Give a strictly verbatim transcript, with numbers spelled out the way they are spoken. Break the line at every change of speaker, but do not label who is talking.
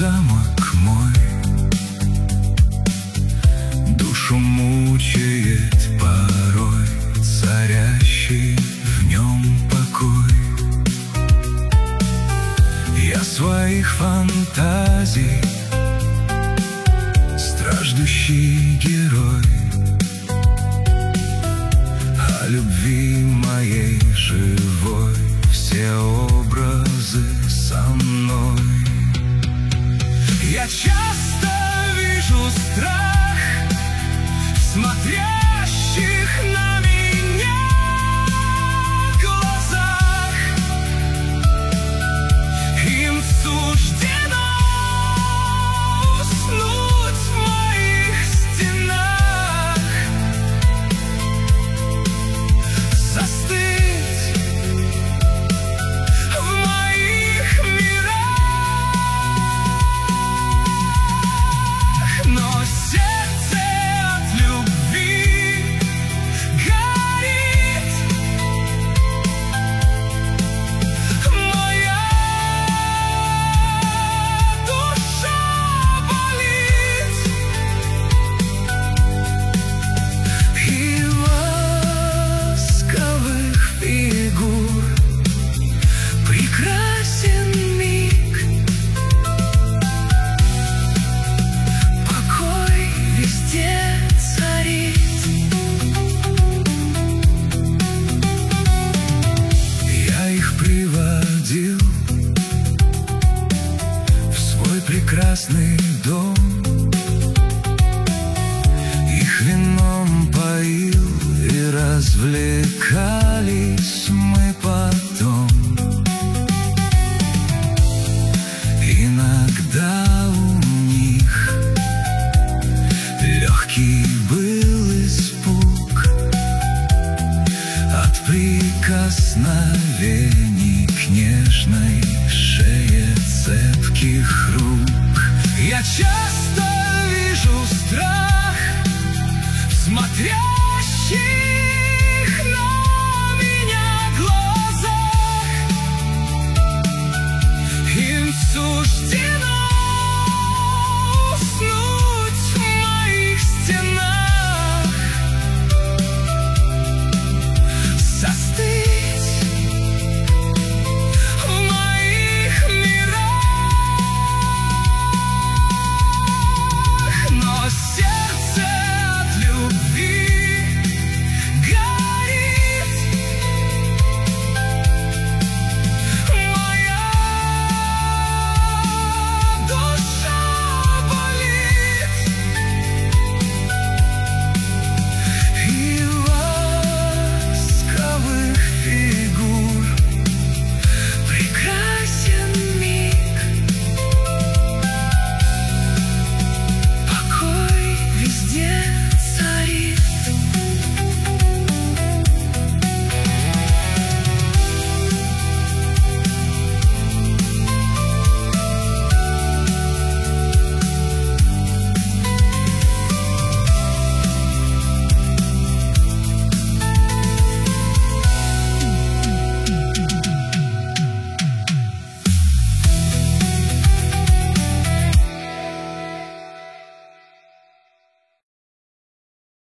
замок мой, душу мучает порой царящий в нем покой. Я своих фантазий страждущий герой, о любви моей живой все образы со мной. Я часто вижу страх в смотрящих на меня глазах. Им суждено уснуть в моих стенах, застыть в моих мирах. Но сердце от любви горит, моя душа болит, и ласковых фигур прекрасен миг. Покой везде царит. Я их приводил в свой прекрасный дом, их вином поил, и развлекались мы потом. Иногда у них легкий был испуг от прикосновений к нежной шее цепких рук. Я часто вижу страх в смотрящих